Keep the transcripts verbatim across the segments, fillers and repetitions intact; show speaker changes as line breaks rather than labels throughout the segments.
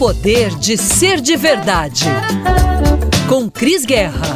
poder de ser de verdade. Com Cris Guerra.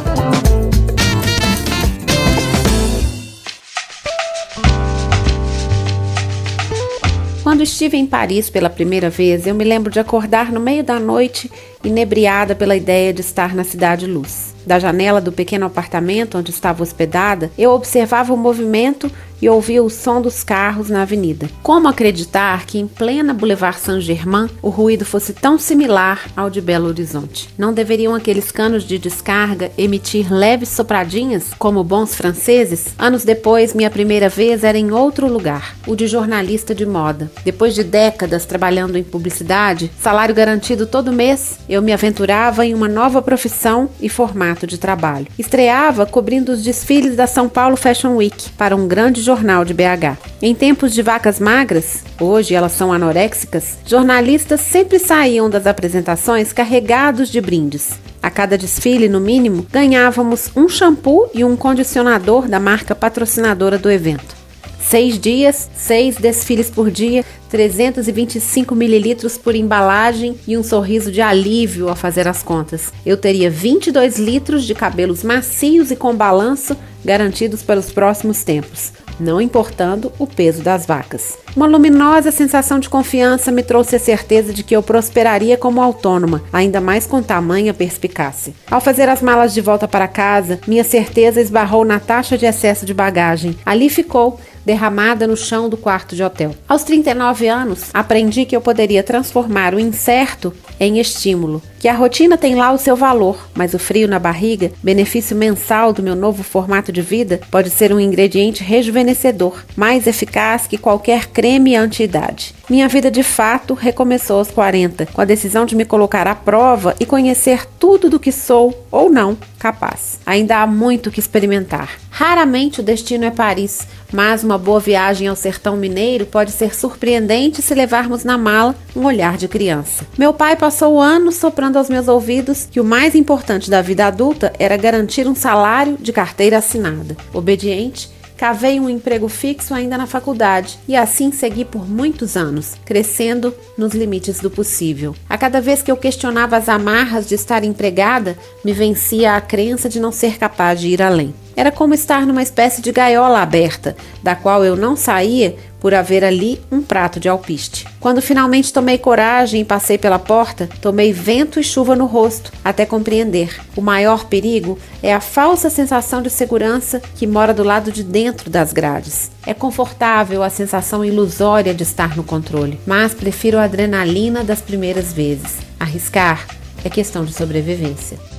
Quando estive em Paris pela primeira vez, eu me lembro de acordar no meio da noite, inebriada pela ideia de estar na Cidade Luz. Da janela do pequeno apartamento onde estava hospedada, eu observava o movimento e ouvia o som dos carros na avenida. Como acreditar que em plena Boulevard Saint-Germain o ruído fosse tão similar ao de Belo Horizonte? Não deveriam aqueles canos de descarga emitir leves sopradinhas, como bons franceses? Anos depois, minha primeira vez era em outro lugar, o de jornalista de moda. Depois de décadas trabalhando em publicidade, salário garantido todo mês, eu me aventurava em uma nova profissão e formato de trabalho. Estreava cobrindo os desfiles da São Paulo Fashion Week para um grande jornal de B H. Em tempos de vacas magras, hoje elas são anoréxicas, jornalistas sempre saíam das apresentações carregados de brindes. A cada desfile, no mínimo, ganhávamos um shampoo e um condicionador da marca patrocinadora do evento. Seis dias, seis desfiles por dia, trezentos e vinte e cinco mililitros por embalagem e um sorriso de alívio ao fazer as contas. Eu teria vinte e dois litros de cabelos macios e com balanço garantidos para os próximos tempos, não importando o peso das vacas. Uma luminosa sensação de confiança me trouxe a certeza de que eu prosperaria como autônoma, ainda mais com tamanha perspicácia. Ao fazer as malas de volta para casa, minha certeza esbarrou na taxa de excesso de bagagem. Ali ficou, derramada no chão do quarto de hotel. Aos trinta e nove anos, aprendi que eu poderia transformar o incerto em estímulo, que a rotina tem lá o seu valor, mas o frio na barriga, benefício mensal do meu novo formato de vida, pode ser um ingrediente rejuvenescedor, mais eficaz que qualquer creme anti-idade. Minha vida de fato recomeçou aos quarenta, com a decisão de me colocar à prova e conhecer tudo do que sou, ou não, capaz. Ainda há muito que experimentar. Raramente o destino é Paris, mas uma boa viagem ao sertão mineiro pode ser surpreendente se levarmos na mala um olhar de criança. Meu pai passou anos soprando aos meus ouvidos que o mais importante da vida adulta era garantir um salário de carteira assinada. Obediente, cavei um emprego fixo ainda na faculdade e assim segui por muitos anos, crescendo nos limites do possível. A cada vez que eu questionava as amarras de estar empregada, me vencia a crença de não ser capaz de ir além. Era como estar numa espécie de gaiola aberta, da qual eu não saía por haver ali um prato de alpiste. Quando finalmente tomei coragem e passei pela porta, tomei vento e chuva no rosto, até compreender. O maior perigo é a falsa sensação de segurança que mora do lado de dentro das grades. É confortável a sensação ilusória de estar no controle, mas prefiro a adrenalina das primeiras vezes. Arriscar é questão de sobrevivência.